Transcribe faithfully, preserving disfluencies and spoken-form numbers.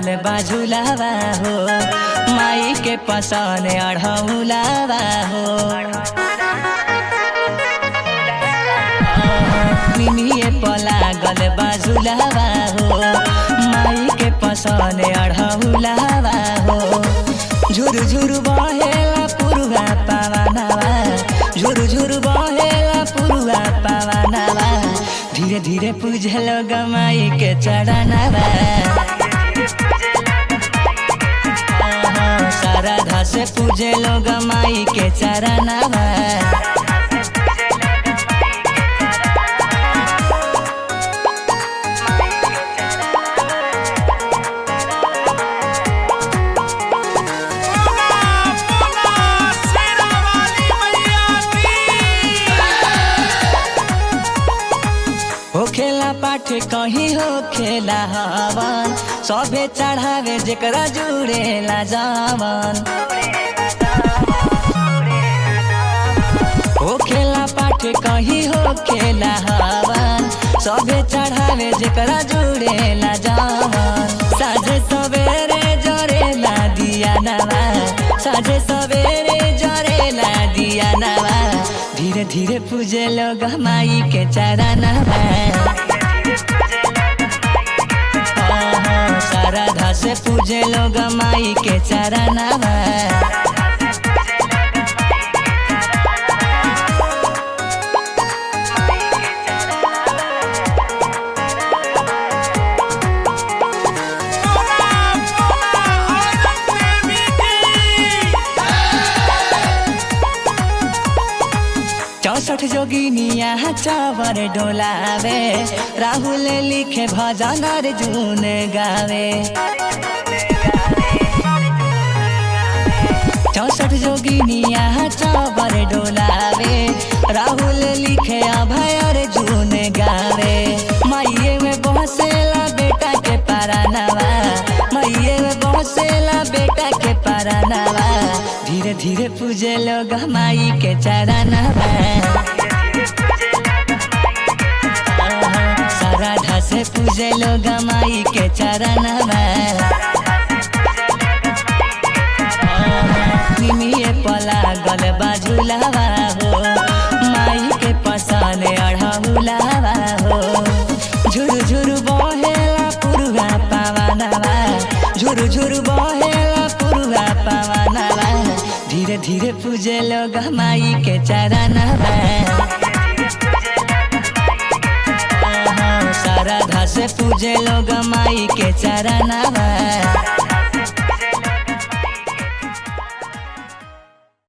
लागल बाझुलावा हो माई के पसन अढ़ौलावा हो निमिये प लागल बाझुलावा हो माई के पसन अढ़ौलावा हो झुरु झुरु बहेला पुरुवा पावनावा झुरु झुरु बहेला पुरुवा पावनावा धीरे धीरे पूजे लोग माई के चढ़ानावा श्रद्धा से पूजे लोग माई के चढ़ानावा हो खेला पाठ कहीं हो खेला हवन सबे चढ़ावे जेकरा जुड़ेला जावन हो खेला पाठ कहीं हो खेला हवन सबे चढ़ावे जेकरा जुड़ेला जावन साझे सवेरे जरेला दिया नवा साझे सवेरे जरेला दिया नवा धीरे धीरे पूजे लोग माई के चढ़ानावा श्रद्धा से पूजे लोग माई के चढ़ानावा चौसठ जोगिनिया चावर डोलावे राहुल लिखे भजन अर्जुन गावे चौसठ जोगिनिया चावर डोलावे राहुल लिखे अभय अर्जुन गावे माइये में बसेला बेटा के परानावा माइये में बसेला बेटा के परानावा धीरे धीरे पूजे लोग माई के चढ़ानावा श्रद्धा से पूजे लोग माई के चढ़ानावा निमिये प लागल बाझुलावा हो माई के पसन अढ़ौलावा हो झुरु झुरु बहेला पुरुवा पावनावा झुरु झुरु बहेला पुरुवा पावनावा धीरे धीरे पूजे लोग माई के चढ़ानावा श्रद्धा से पूजे लोग माई के चढ़ानावा।